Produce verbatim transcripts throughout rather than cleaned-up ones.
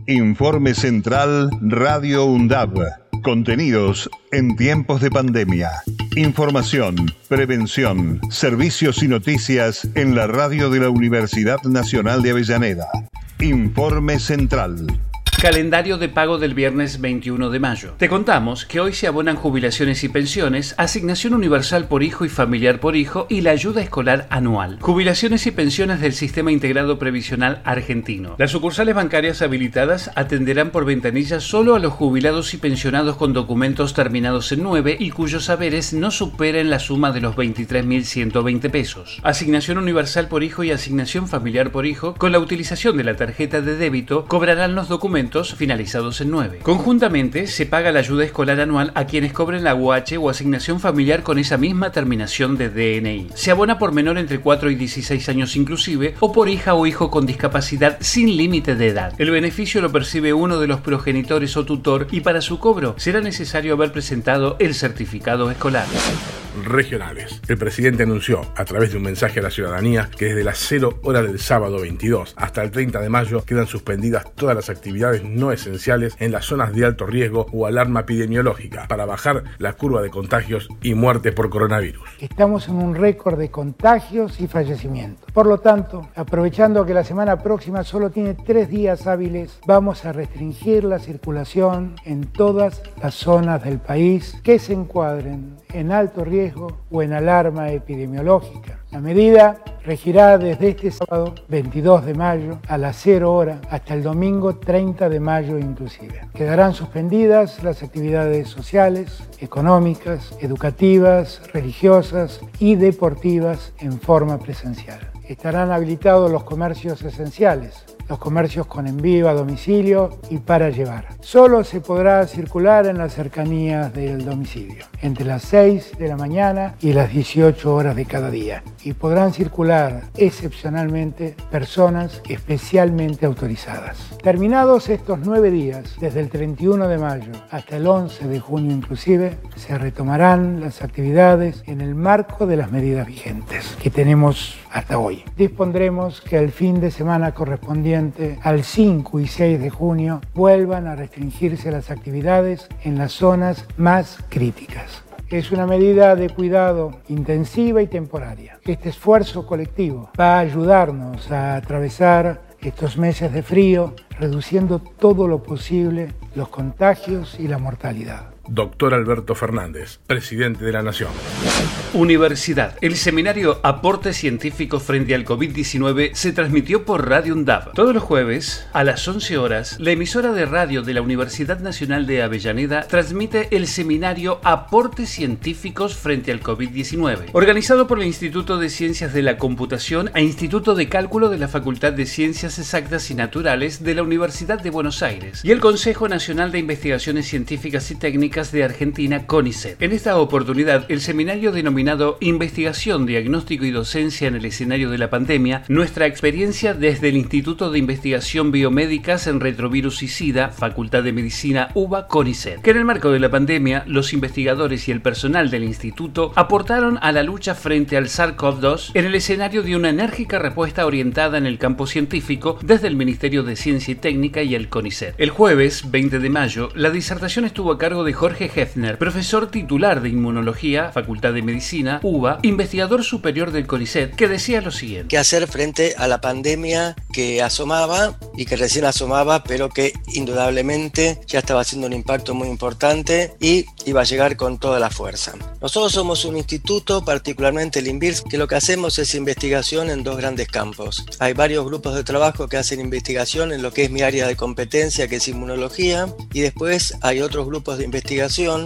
Informe Central Radio UNDAB. Contenidos en tiempos de pandemia. Información, prevención, servicios y noticias en la radio de la Universidad Nacional de Avellaneda. Informe Central. Calendario de pago del viernes veintiuno de mayo. Te contamos que hoy se abonan jubilaciones y pensiones, asignación universal por hijo y familiar por hijo y la ayuda escolar anual. Jubilaciones y pensiones del Sistema Integrado Previsional Argentino. Las sucursales bancarias habilitadas atenderán por ventanilla solo a los jubilados y pensionados con documentos terminados en nueve y cuyos haberes no superen la suma de los veintitrés mil ciento veinte pesos. Asignación universal por hijo y asignación familiar por hijo, con la utilización de la tarjeta de débito, cobrarán los documentos finalizados en nueve. Conjuntamente, se paga la ayuda escolar anual a quienes cobren la U H o asignación familiar con esa misma terminación de D N I. Se abona por menor entre cuatro y dieciséis años inclusive, o por hija o hijo con discapacidad sin límite de edad. El beneficio lo percibe uno de los progenitores o tutor y para su cobro será necesario haber presentado el certificado escolar. Regionales. El presidente anunció a través de un mensaje a la ciudadanía que desde las cero horas del sábado veintidós hasta el treinta de mayo quedan suspendidas todas las actividades no esenciales en las zonas de alto riesgo o alarma epidemiológica para bajar la curva de contagios y muerte por coronavirus. Estamos en un récord de contagios y fallecimientos. Por lo tanto, aprovechando que la semana próxima solo tiene tres días hábiles, vamos a restringir la circulación en todas las zonas del país que se encuadren en alto riesgo o en alarma epidemiológica. La medida regirá desde este sábado veintidós de mayo a las cero hora hasta el domingo treinta de mayo inclusive. Quedarán suspendidas las actividades sociales, económicas, educativas, religiosas y deportivas en forma presencial. Estarán habilitados los comercios esenciales, los comercios con envío a domicilio y para llevar. Solo se podrá circular en las cercanías del domicilio, entre las seis de la mañana y las dieciocho horas de cada día. Y podrán circular excepcionalmente personas especialmente autorizadas. Terminados estos nueve días, desde el treinta y uno de mayo hasta el once de junio inclusive, se retomarán las actividades en el marco de las medidas vigentes que tenemos hasta hoy. Dispondremos que el fin de semana correspondiente al cinco y seis de junio vuelvan a restringirse las actividades en las zonas más críticas. Es una medida de cuidado intensiva y temporaria. Este esfuerzo colectivo va a ayudarnos a atravesar estos meses de frío, reduciendo todo lo posible los contagios y la mortalidad. Doctor Alberto Fernández, presidente de la Nación. Universidad. El seminario Aportes Científicos frente al COVID diecinueve se transmitió por Radio UNDAB. Todos los jueves, a las once horas, la emisora de radio de la Universidad Nacional de Avellaneda transmite el seminario Aportes Científicos frente al COVID diecinueve, organizado por el Instituto de Ciencias de la Computación e Instituto de Cálculo de la Facultad de Ciencias Exactas y Naturales de la Universidad de Buenos Aires y el Consejo Nacional de Investigaciones Científicas y Técnicas de Argentina, CONICET. En esta oportunidad, el seminario denominado Investigación, Diagnóstico y Docencia en el escenario de la pandemia, nuestra experiencia desde el Instituto de Investigación Biomédicas en Retrovirus y SIDA, Facultad de Medicina, UBA, CONICET, que en el marco de la pandemia, los investigadores y el personal del instituto aportaron a la lucha frente al SARS-CoV dos en el escenario de una enérgica respuesta orientada en el campo científico desde el Ministerio de Ciencia y Técnica y el CONICET. El jueves veinte de mayo, la disertación estuvo a cargo de Jorge Hefner, profesor titular de Inmunología, Facultad de Medicina, UBA, investigador superior del CONICET, que decía lo siguiente. ¿Qué hacer frente a la pandemia que asomaba y que recién asomaba, pero que indudablemente ya estaba haciendo un impacto muy importante y iba a llegar con toda la fuerza? Nosotros somos un instituto, particularmente el INVIRS, que lo que hacemos es investigación en dos grandes campos. Hay varios grupos de trabajo que hacen investigación en lo que es mi área de competencia, que es inmunología, y después hay otros grupos de investigación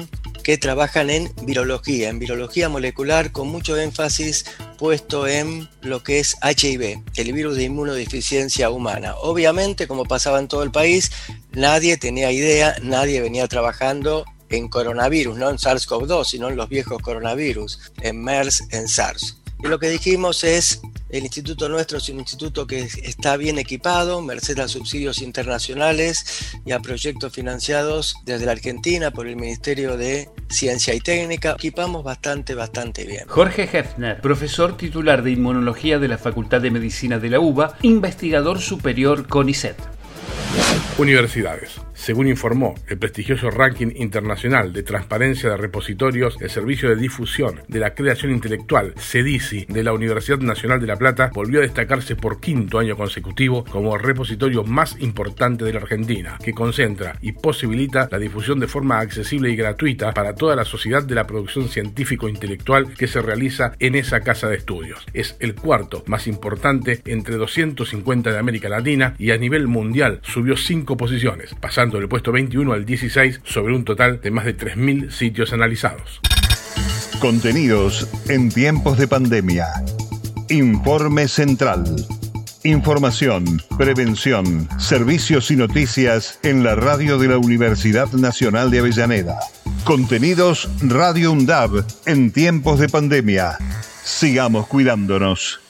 que trabajan en virología, en virología molecular, con mucho énfasis puesto en lo que es H I V, el virus de inmunodeficiencia humana. Obviamente, como pasaba en todo el país, nadie tenía idea, nadie venía trabajando en coronavirus, no en SARS-CoV dos, sino en los viejos coronavirus, en MERS, en SARS. Y lo que dijimos es, el instituto nuestro es un instituto que está bien equipado, merced a subsidios internacionales y a proyectos financiados desde la Argentina por el Ministerio de Ciencia y Técnica. Equipamos bastante, bastante bien. Jorge Hefner, profesor titular de Inmunología de la Facultad de Medicina de la UBA, investigador superior CONICET. Universidades. Según informó el prestigioso ranking internacional de transparencia de repositorios, el Servicio de Difusión de la Creación Intelectual, SEDICI, de la Universidad Nacional de La Plata, volvió a destacarse por quinto año consecutivo como el repositorio más importante de la Argentina, que concentra y posibilita la difusión de forma accesible y gratuita para toda la sociedad de la producción científico-intelectual que se realiza en esa casa de estudios. Es el cuarto más importante entre doscientos cincuenta de América Latina y a nivel mundial subió cinco posiciones, pasando del puesto veintiuno al dieciséis sobre un total de más de tres mil sitios analizados. Contenidos en tiempos de pandemia. Informe Central. Información, prevención, servicios y noticias en la radio de la Universidad Nacional de Avellaneda. Contenidos Radio UNDAB en tiempos de pandemia. Sigamos cuidándonos.